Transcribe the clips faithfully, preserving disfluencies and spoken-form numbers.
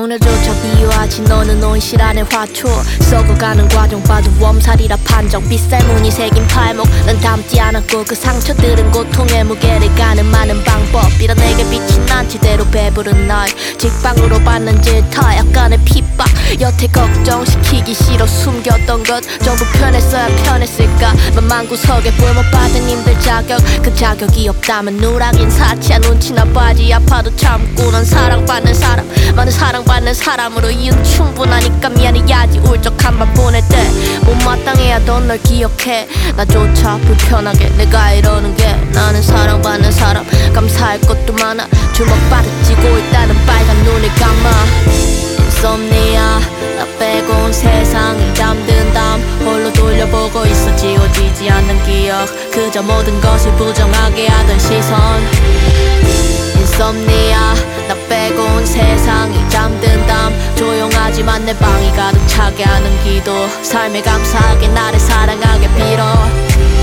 오늘조차 비유하지 너는 온실 안에 화초 썩어가는 과정 봐도 웜살이라 판정 빗살무늬 새긴 팔목 난 담지 않았고 그 상처들은 고통의 무게를 가늠하는 방법 밀어내게 빛이 난 제대로 배부른 날 직방으로 받는 질타 약간의 핍박 여태 걱정시키기 싫어 숨겼던 것 전부 편했어야 편했을까 만만구석에 뿔못 받은 힘들 자격 그 자격이 없다면 누락인 사치야 눈치나 빠지 아파도 참고 넌 사랑받는 사람 많은 사랑받는 사람으로 이은 충분하니까 미안해야지 울적한 밤 보낼 때 못마땅해야 넌 널 기억해 나조차 불편하게 내가 이러는 게 나는 사랑받는 사람 감사할 것도 많아 주먹바닥 쥐고 있다는 빨간 눈을 감아 insomnia 나 빼곤 세상이 잠든 다음 홀로 돌려보고 있어 지워지지 않는 기억 그저 모든 것을 부정하게 하던 시선 insomnia 나 빼곤 세상이 잠든 다음 조용하지만 내 방이 가득 차게 하는 기도 삶에 감사하게 나를 사랑하게 빌어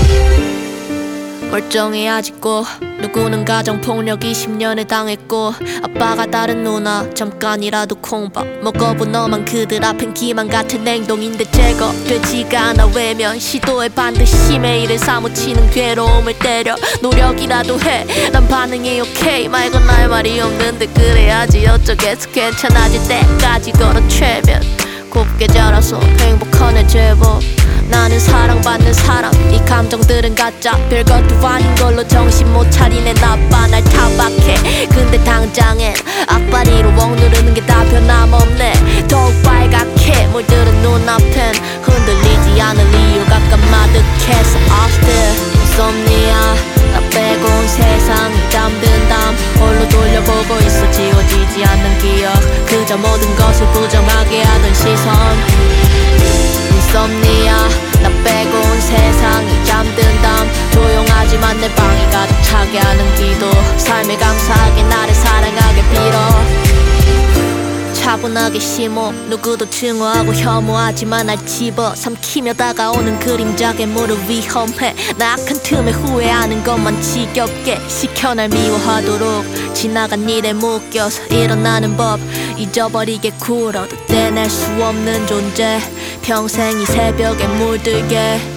멀쩡해 아직고 누구는 가정폭력 이십 년을 당했고 아빠가 다른 누나 잠깐이라도 콩밥 먹어본 너만 그들 앞엔 기만 같은 행동인데 제거되지가 않아 외면 시도에 반드시 매일을 사무치는 괴로움을 때려 노력이라도 해 난 반응이 오케이 말건 할 말이 없는데 그래야지 어쩌겠어 괜찮아질 때까지 걸어 최면 곱게 자라서 행복한 애 제법 나는 사랑받는 사람 이 감정들은 가짜 별것도 아닌 걸로 정신 못 차리네 나빠 날 타박해 근데 당장엔 악바리로 억누르는 게 다 변함없네 더욱 빨갛게 물들은 눈앞엔 흔들리지 않을 이유가 까마득해서 often insomnia 나 빼곤 세상이 잠든 다음 홀로 돌려보고 있어 지워지지 않는 기억 그저 모든 것을 부정하게 하던 시선 insomnia 나 빼곤 세상이 잠든 다음 조용하지만 내 방이 가득 차게 하는 기도 삶에 감사하게 나를 사랑하게 빌어 차분하게 심호 누구도 증오하고 혐오하지만 날 집어 삼키며 다가오는 그림자 괴물은 위험해 나 악한 틈에 후회하는 것만 지겹게 시켜 날 미워하도록 지나간 일에 묶여서 일어나는 법 잊어버리게 굴어도 떼낼 수 없는 존재 평생 이 새벽에 물들게